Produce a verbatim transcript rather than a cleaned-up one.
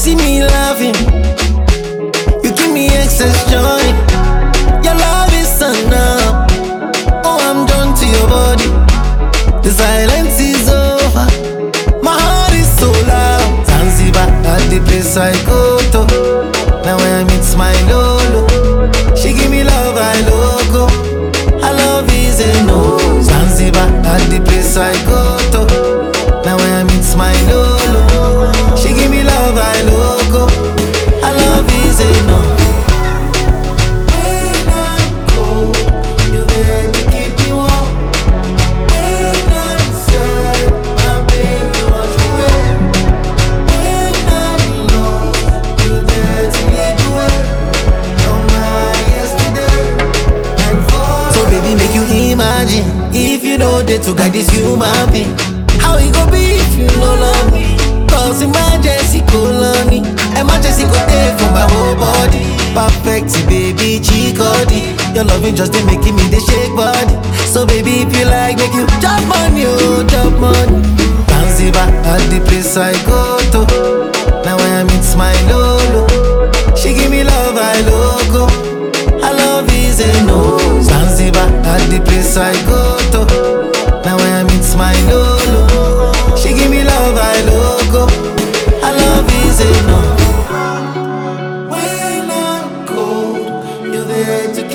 see me laughing, you give me excess joy. Your love is enough. Oh, I'm drawn to your body. The silence is over. My heart is so loud. Zanzibar, at the place I go to. Now when I meet my Lolo, she give me love, I logo. Her love is a no. Zanzibar, at the place I go to. Now when I meet my Lolo, she give me love, I logo. Her love is a no. When I'm cold, you're there to keep me warm. When I'm sad, my baby wash away. When I'm lost, you're there to lead the way. You're my yesterday and forever. So baby, make you imagine if you know that to guide this human being. How it go be if you no love me? Cause emergency call on me. Emergency go there for my whole body. Perfect, baby, chikodi. Your loving just dey making me dey shake body. So baby, if you like, make you chop money, oh, chop money. Zanzibar, at the place I go to. Now when I meet my Lolo, she give me love, I logo. Her love is a no. Zanzibar, at the place I go to. Now when I meet my Lolo, she give me love, I logo. Her love is a no. When I'm cold, you're there to